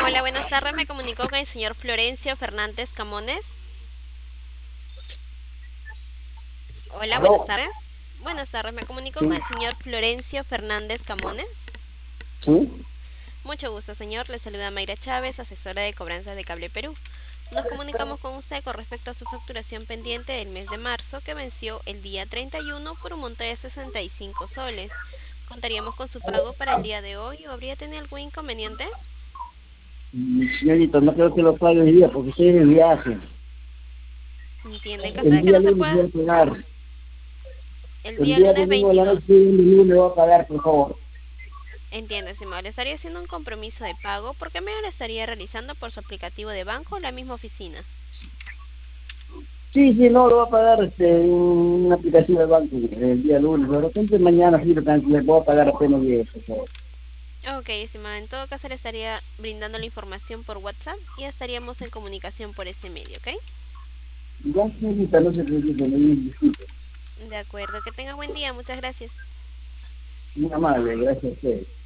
Hola, buenas tardes. Me comunico con el señor Florencio Fernández Camones. Hola, buenas ¿Aló? tardes. Buenas tardes. Me comunico con Sí, el señor Florencio Fernández Camones. sí. Mucho gusto, señor. Le saluda Mayra Chávez, asesora de cobranzas de Cable Perú. Nos comunicamos con usted con respecto a su facturación pendiente del mes de marzo que venció el día 31 por un monto de 65 soles. ¿Contaríamos con su pago para el día de hoy o habría tenido algún inconveniente? Señorita, no creo que lo pague hoy día porque estoy de viaje. Entiende. En caso El de que día no se lunes pueda, voy a pagar. el El día día lunes domingo de la 22. noche, el lunes le voy a pagar, por favor. Entiendo, estimado. Le estaría haciendo un compromiso de pago porque me lo estaría realizando por su aplicativo de banco o la misma oficina. Sí, sí, no, lo voy a pagar en una aplicación de banco el día lunes. De repente mañana sí le voy a pagar apenas llegue, por favor. Ok, estimado. En todo caso le estaría brindando la información por WhatsApp y estaríamos en comunicación por ese medio, ¿ok? Ya, señorita, no se preocupe, no me disculpe. De acuerdo. Que tenga buen día. Muchas gracias. Muy amable, gracias a usted.